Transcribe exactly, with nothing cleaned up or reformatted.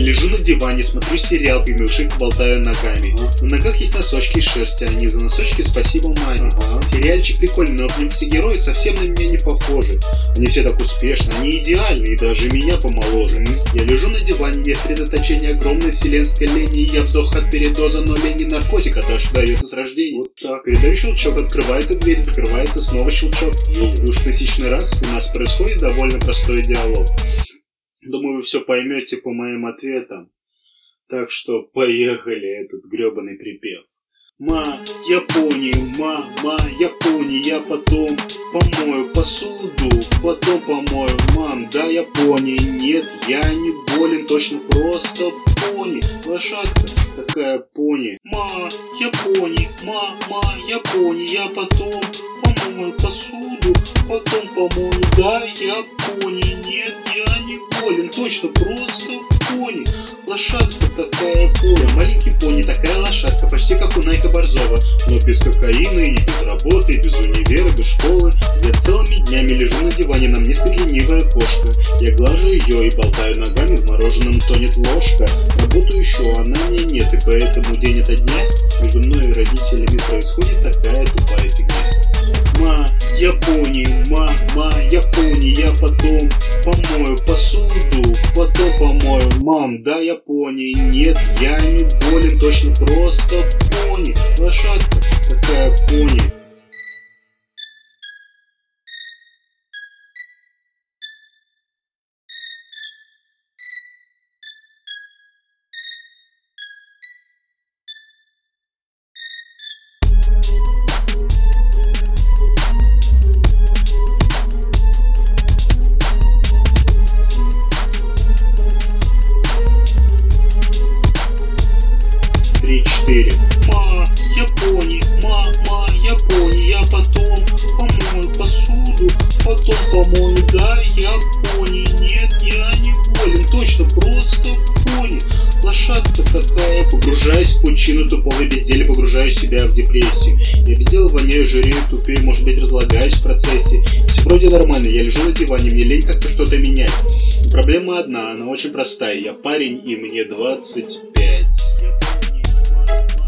лежу на диване, смотрю сериал, пью милкшейк, болтаю ногами. На ногах есть носочки из шерсти, они за носочки спасибо маме. Сериальчик прикольный, но в нем все герои совсем на меня не похожи. Они все так успешны, они идеальны и даже меня помоложе. Я лежу на диване, я средоточение огромной вселенской лени. Я вздох от передоза, но лень не наркотик, а даже дается с рождения. Вот так. Передаю щелчок, открывается дверь, закрывается, снова щелчок. И уж тысячный раз у нас происходит довольно простой диалог. Думаю, вы все поймете по моим ответам. Так что поехали этот гребаный припев. Ма, я пони, ма, ма, я пони, я потом помою посуду, потом помою, мам, да, я пони, нет, я не болен, точно просто пони, лошадка такая пони. Ма, я пони, ма, ма, я пони, я потом помою посуду, потом помою, да, я пони, нет, я не болен, точно просто пони, лошадка такая пони. Маленький пони, такая лошадка, почти как у Найка Борзова, но без кокаина и без работы, и без универа, без школы. Я целыми днями лежу на диване, на мне спит ленивая кошка. Я глажу ее и болтаю ногами, в мороженом тонет ложка. Работаю еще, а на мне нет, и поэтому день ото дня между мной и родителями происходит такая тупая фигня. Ма, я пони, ма, ма, я пони, я потом помою посуду, потом помою, мам, да, я пони, нет, я не болен, точно просто пони, лошадка такая пони. Три-четыре. Ма, я пони, ма, ма, я пони, я потом помою посуду, потом помою, да, я пони, нет, я не болен, точно просто пони, лошадка такая. Погружаюсь в пучину тупого безделия, погружаю себя в депрессию. Я без дела воняю, жирею, тупею, может быть, разлагаюсь в процессе. Все вроде нормально, я лежу на диване, мне лень как-то что-то менять. Но проблема одна, она очень простая, я парень и мне двадцать пять.